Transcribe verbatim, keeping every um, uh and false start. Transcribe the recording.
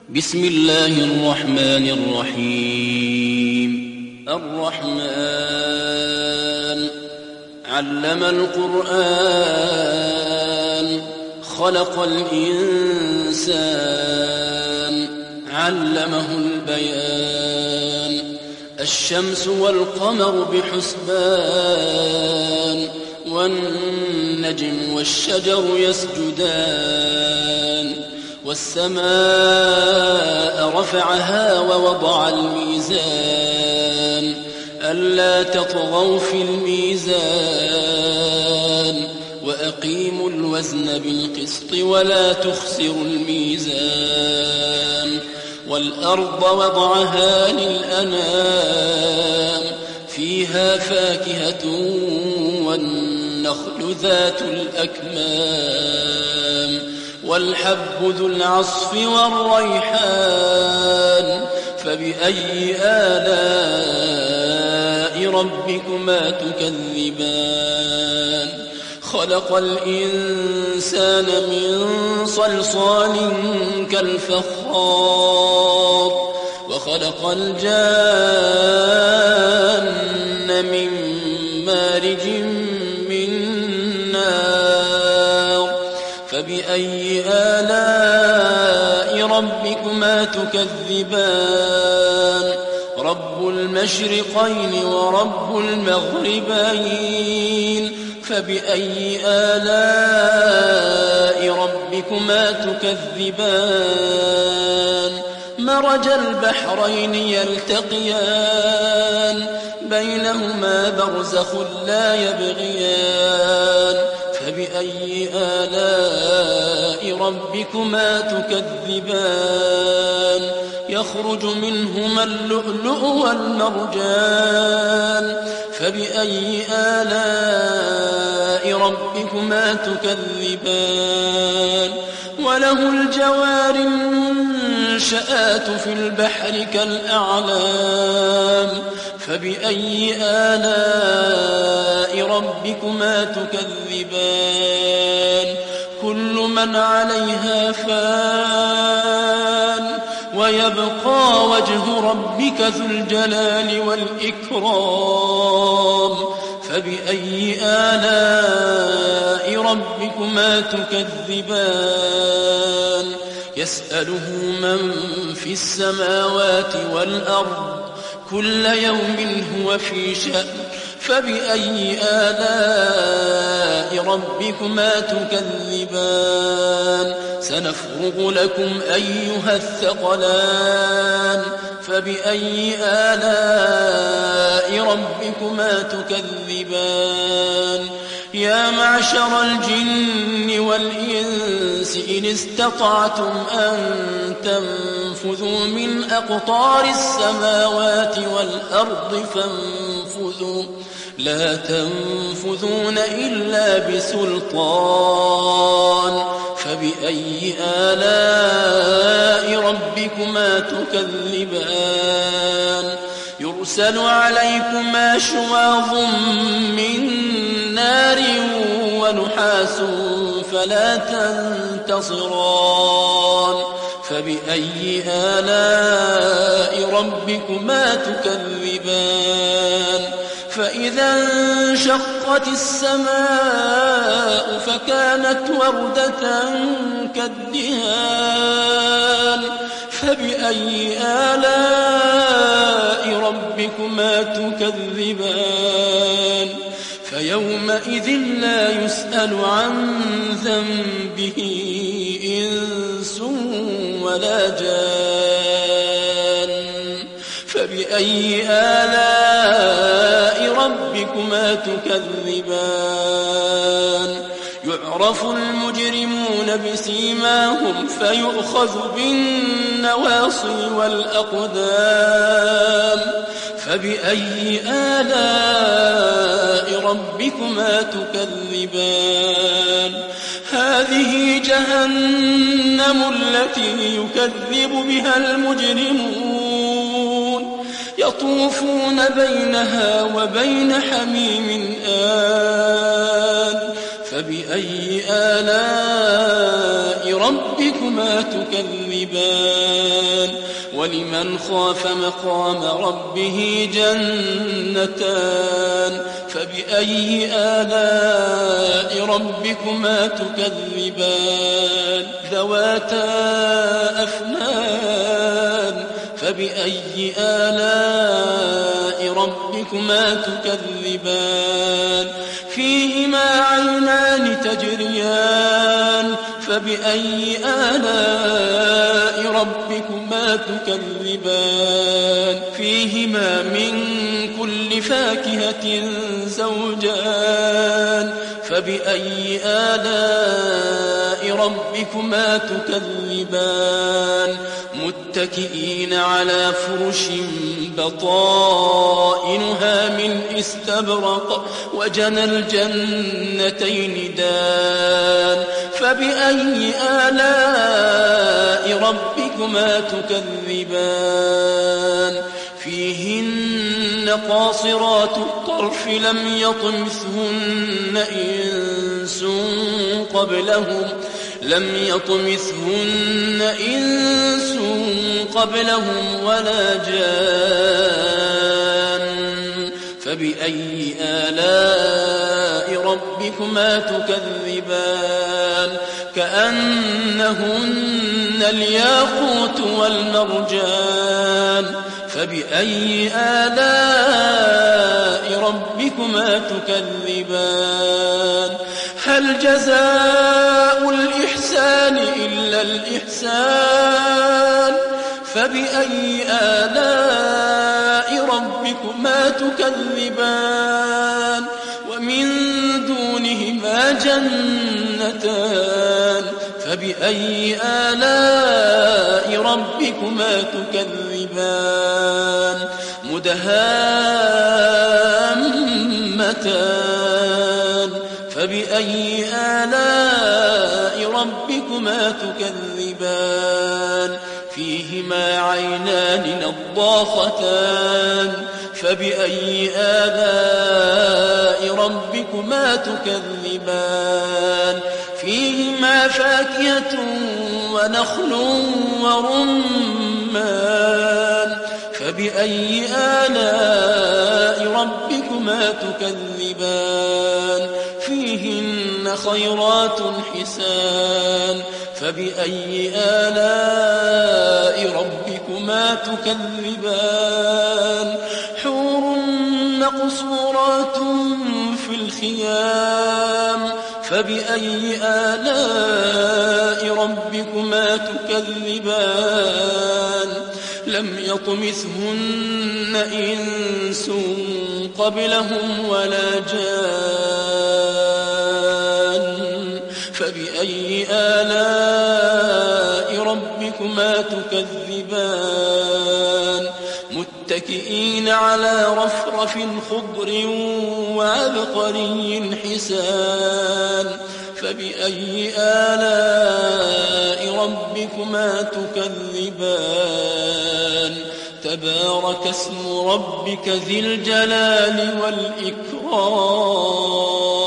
بسم الله الرحمن الرحيم. الرحمن علم القرآن خلق الإنسان علمه البيان. الشمس والقمر بحسبان والنجم والشجر يسجدان. والسماء رفعها ووضع الميزان ألا تطغوا في الميزان وأقيموا الوزن بالقسط ولا تخسروا الميزان. والأرض وضعها للأنام فيها فاكهة والنخل ذات الأكمام والحب ذو العصف والريحان. فبأي آلاء ربكما تكذبان. خلق الإنسان من صلصال كالفخار وخلق الجان من مارج من نار. فبأي آلاء ربكما تكذبان. رب المشرقين ورب المغربين. فبأي آلاء ربكما تكذبان. مرج البحرين يلتقيان بينهما برزخ لا يبغيان. فبأي آلاء ربكما تكذبان. يخرج منهما اللؤلؤ والمرجان. فبأي آلاء ربكما تكذبان. وله الجوار المنشآت في البحر كالأعلام. فبأي آلاء ربكما تكذبان. كل من عليها فان ويبقى وجه ربك ذو الجلال والإكرام. فبأي آلاء ربكما تكذبان. يسأله من في السماوات والأرض كل يوم هو في شأن. فبأي آلاء ربكما تكذبان. سنفرغ لكم أيها الثقلان. فبأي آلاء ربكما تكذبان. يا معشر الجن والإنس إن استطعتم أن تنفذوا من أقطار السماوات والأرض فانفذوا لا تنفذون إلا بسلطان. فبأي آلاء ربكما تكذبان. يرسل عليكما شواظ من نار ونحاس فلا تنتصران. فبأي آلاء ربكما تكذبان. فإذا انشقت السماء فكانت وردة كالدهان. فبأي آلاء ربكما تكذبان. فيومئذ لا يسأل عن ذنبه إنس ولا جان. فبأي آلاء ربكما تكذبان. يعرف المجرمون بسيماهم فيؤخذ بالنواصي والأقدام. فبأي آلاء ربكما تكذبان. هذه جهنم التي يكذب بها المجرمون يطوفون بينها وبين حميم آن. فبأي آلاء ربكما تكذبان ولمن خاف مقام ربه جنتان فبأي آلاء ربكما تكذبان ذواتا أفنان فبأي آلاء ربكما تكذبان فيهما عينان تجريان فبأي آلاء ربكما تكذبان فيهما من كل فاكهة زوجان فبأي آلاء ربكما تكذبان متكئين على فرش بطائنها من استبرق وجنى الجنتين دان فبأي آلاء ربكما تكذبان فيهن قاصرات الطرف لم يطمثهن إنس قبلهم لم يطمثهن إنس قبلهم ولا جان فبأي آلاء ربكما تكذبان كأنهن الياقوت والمرجان فبأي آلاء ربكما تكذبان هل جزاء الإحسان إلا الإحسان فبأي آلاء ربكما تكذبان ومن دونهما جنتان فبأي آلاء ربكما تكذبان مدهامتان فبأي آلاء ربكما تكذبان فيهما عينان نضاختان فبأي آلاء ربكما تكذبان فيهما فاكهة ونخل ورمان فبأي آلاء ربكما تكذبان فيهن خيرات حسان فبأي آلاء ربكما تكذبان حور مقصورات في الخيام فبأي آلاء ربكما تكذبان لم يطمثهن إنس قبلهم ولا جان فبأي آلاء ربكما تكذبان متكئين على رفرف خضر وعبقري حسان فبأي آلاء ربكما تكذبان تبارك اسم ربك ذي الجلال والإكرام